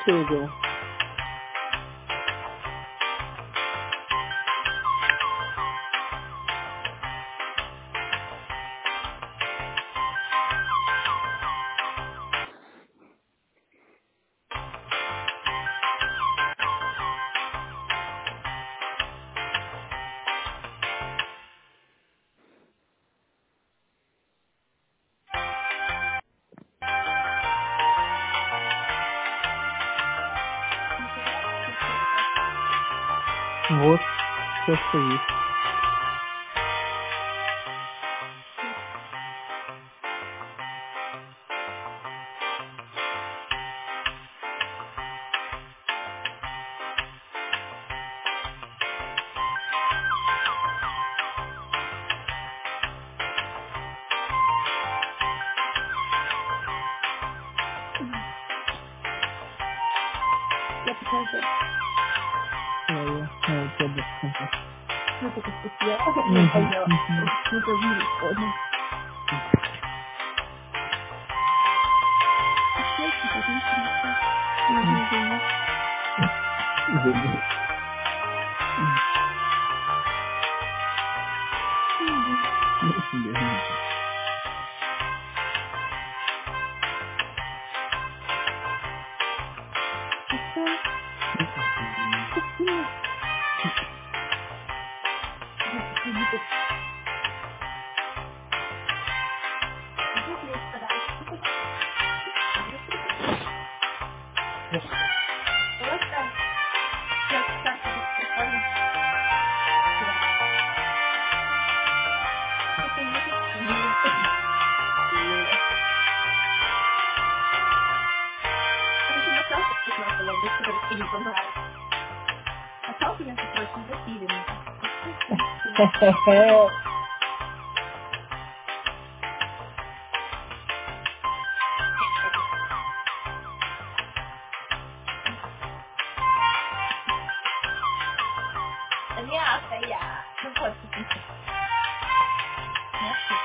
ты увел? Вот, все, что есть. Я покажу. Твоя. Ну, у тебя без контакта. Ну, только что я не Мгм, поняла. мгм. Ну-ка, вирус понял. Сейчас, потом принесу. М, Извини. извини. М, ну, тебе не знаю. Что? М, Почему? Я приду. Где есть подарок? Просто сейчас так прикольно. Да. Это не Юля. Короче, настолько вкусно было, без которых не понравилось. А салфи, между прочим, запиленная. Мягкая. Ну вот, мягкая.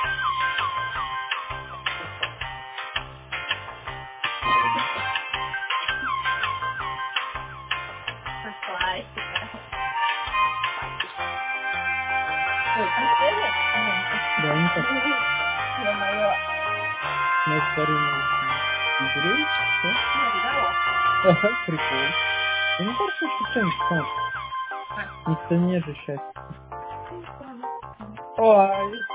Классика. Ой, там свежий? Немножко. Да, не так. Ё-моё. На старинный греешь, все. Нет, здорово. Ага, прикол. Да мне кажется, что что-нибудь сам. А, Никто не же счастье. ну, странно. Ой.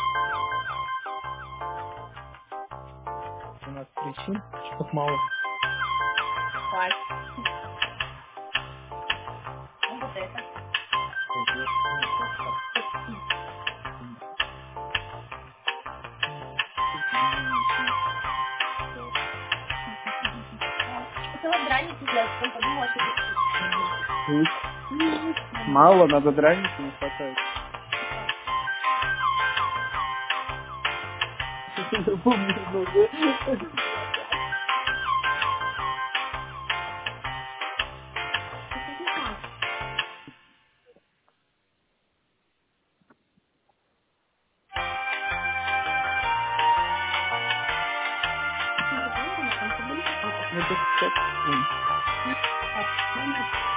12 причин, чтоб мало. Класс. Ну, вот это. Вот, ну, вот так. Хотела драники сделать, потом подумала, что это Лук. вкусно. Мало, надо драники, не хватает. Помню много. Это не так. Это не так, она там подумала, что это Это сейчас. так.